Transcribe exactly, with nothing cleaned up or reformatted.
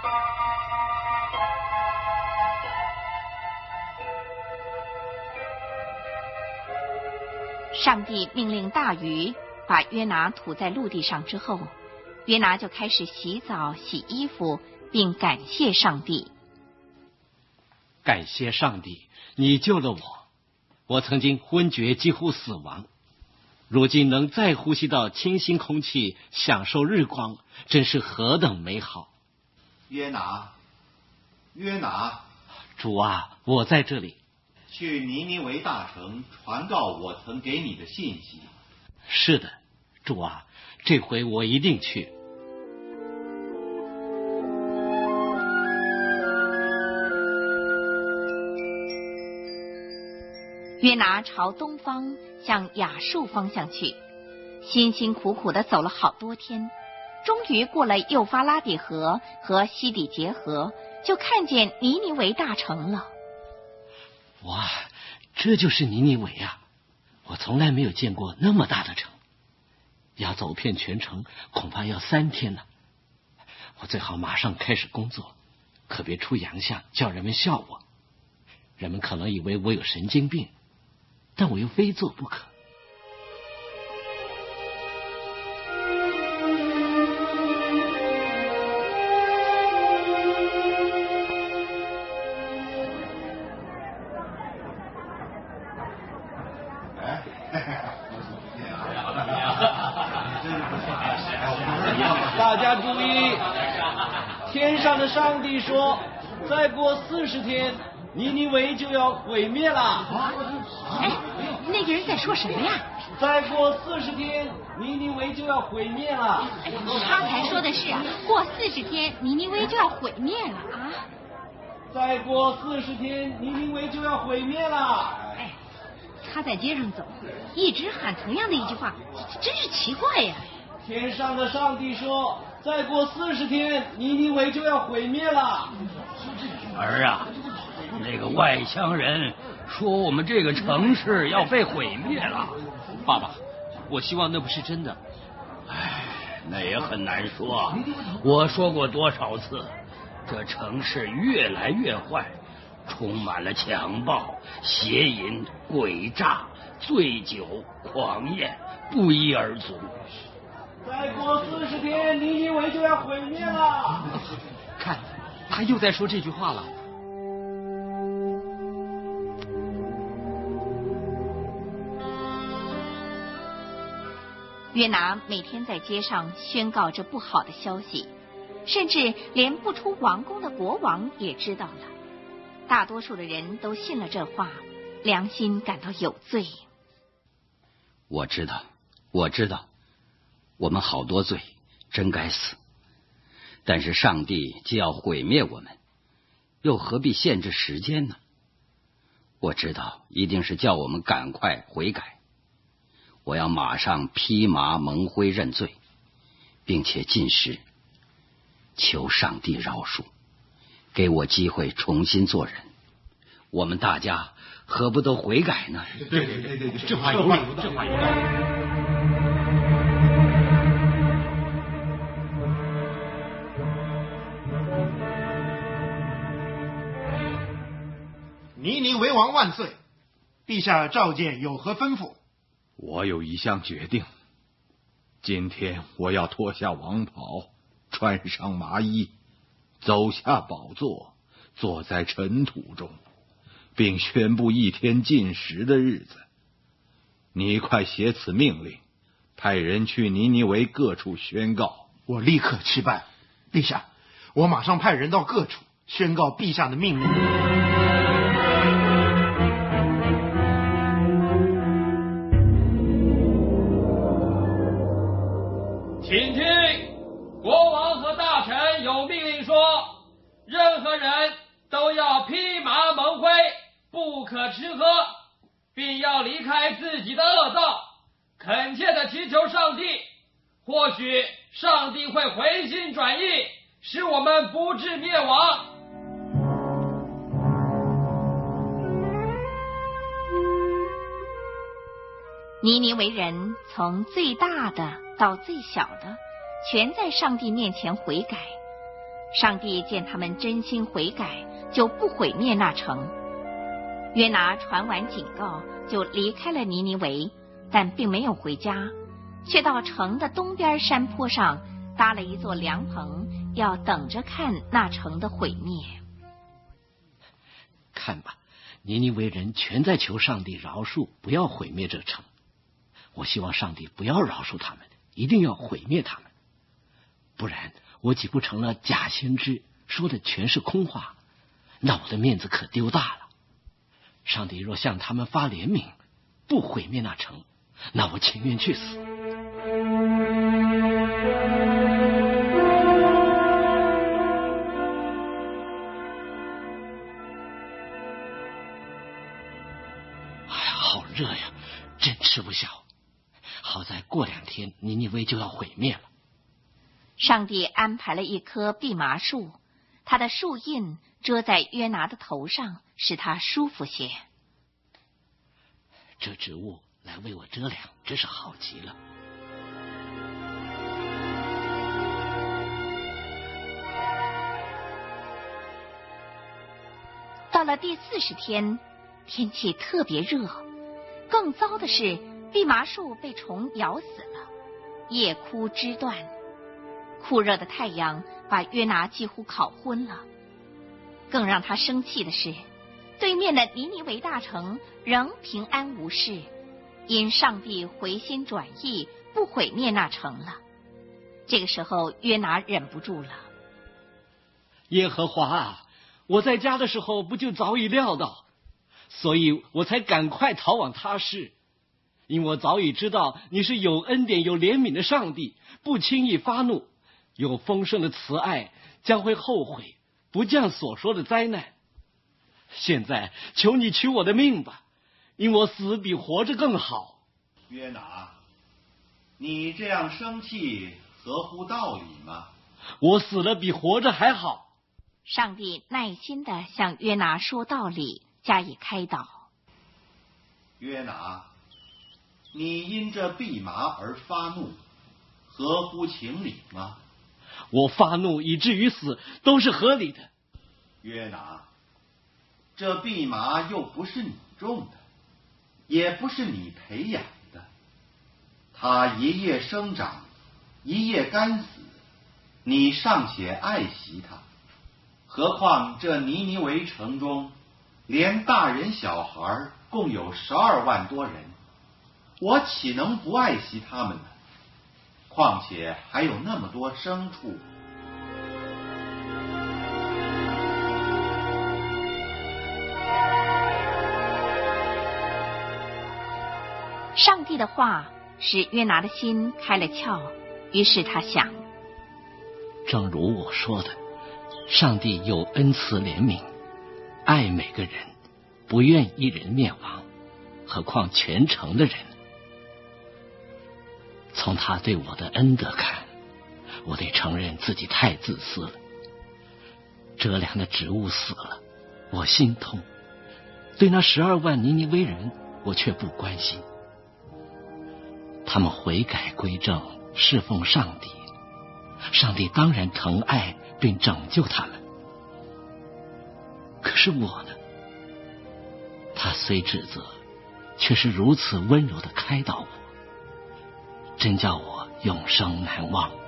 上帝命令大鱼把约拿吐在陆地上之后，约拿就开始洗澡、洗衣服，并感谢上帝。 感谢上帝，你救了我。我曾经昏厥，几乎死亡，如今能再呼吸到清新空气，享受日光，真是何等美好。 约拿，约拿， 主啊，我在这里。 去尼尼微大城传告我曾给你的信息。 是的，主啊，这回我一定去。 约拿朝东方向亚述方向去，辛辛苦苦地走了好多天，终于过了幼发拉底河和西底结河，就看见尼尼微大城了。 哇，这就是尼尼微啊！我从来没有见过那么大的城，要走遍全城恐怕要三天呢。我最好马上开始工作，可别出洋相，叫人们笑我。人们可能以为我有神经病，但我又非做不可。 大家注意，天上的上帝说，再过四十天，尼尼微就要毁灭了。 哎，那个人在说什么呀？ 再过四十天，尼尼微就要毁灭了。 哎，他才说的是过四十天，尼尼微就要毁灭了啊！ 再过四十天，尼尼微就要毁灭了。 哎，他在街上走，一直喊同样的一句话，真是奇怪呀。 天上的上帝说，再过四十天，尼尼微就要毁灭了。 儿啊，那个外乡人说我们这个城市要被毁灭了。 爸爸，我希望那不是真的。 唉，那也很难说。我说过多少次，这城市越来越坏，充满了强暴、邪淫、诡诈、醉酒、狂宴，不一而足。 再过四十天，尼尼微就要毁灭了。 看，他又在说这句话了。 约拿每天在街上宣告着不好的消息，甚至连不出王宫的国王也知道了。大多数的人都信了这话，良心感到有罪。 我知道，我知道。我们好多罪，真该死。但是上帝既要毁灭我们，又何必限制时间呢？我知道一定是叫我们赶快悔改。我要马上披麻蒙灰认罪，并且禁食，求上帝饶恕，给我机会重新做人。我们大家何不都悔改呢？ 对对对对对，这话有道理，这话有道理。 尼尼微王万岁！陛下召见，有何吩咐？ 我有一项决定，今天我要脱下王袍，穿上麻衣，走下宝座，坐在尘土中，并宣布一天禁食的日子。你快写此命令，派人去尼尼微各处宣告。 我立刻去办。陛下，我马上派人到各处宣告陛下的命令。 请听，国王和大臣有命令说，任何人都要披麻蒙灰，不可吃喝，并要离开自己的恶道，恳切地祈求上帝，或许上帝会回心转意，使我们不致灭亡。 尼尼微人从最大的到最小的，全在上帝面前悔改。 上帝见他们真心悔改，就不毁灭那城。约拿传完警告，就离开了尼尼微，但并没有回家，却到城的东边山坡上搭了一座凉棚，要等着看那城的毁灭。 看吧，尼尼微人全在求上帝饶恕，不要毁灭这城。我希望上帝不要饶恕他们，一定要毁灭他们，不然我岂不成了假先知，说的全是空话？那我的面子可丢大了。上帝若向他们发怜悯，不毁灭那城，那我情愿去死。哎呀，好热呀，真吃不消。好在过两天尼尼微就要毁灭了。 上帝安排了一棵蓖麻树，它的树荫遮在约拿的头上，使他舒服些。 这植物来为我遮凉，真是好极了。 到了第四十天，天气特别热，更糟的是蓖麻树被虫咬死了，叶枯枝断。酷热的太阳把约拿几乎烤昏了。更让他生气的是，对面的尼尼微大城仍平安无事，因上帝回心转意，不毁灭那城了。这个时候约拿忍不住了。 耶和华啊，我在家的时候不就早已料到，所以我才赶快逃往他施。因我早已知道你是有恩典有怜悯的上帝，不轻易发怒，有丰盛的慈爱，将会后悔，不降所说的灾难。现在求你取我的命吧，因我死比活着更好。 约拿，你这样生气合乎道理吗？ 我死了比活着还好。 上帝耐心地向约拿说道理，加以开导。 约拿，你因这蓖麻而发怒，合乎情理吗？ 我发怒以至于死，都是合理的。 约拿，这蓖麻又不是你种的，也不是你培养的，它一夜生长，一夜干死，你尚且爱惜它，何况这尼尼微城中，连大人小孩共有十二万多人，我岂能不爱惜他们呢？况且还有那么多牲畜。 上帝的话使约拿的心开了窍，于是他想， 正如我说的，上帝有恩慈怜悯，爱每个人，不愿一人灭亡，何况全城的人。从他对我的恩德看，我得承认自己太自私了。遮凉的植物死了，我心痛；对那十二万尼尼微人，我却不关心。他们悔改归正，侍奉上帝，上帝当然疼爱并拯救他们。可是我呢？他虽指责，却是如此温柔地开导我，真叫我永生难忘。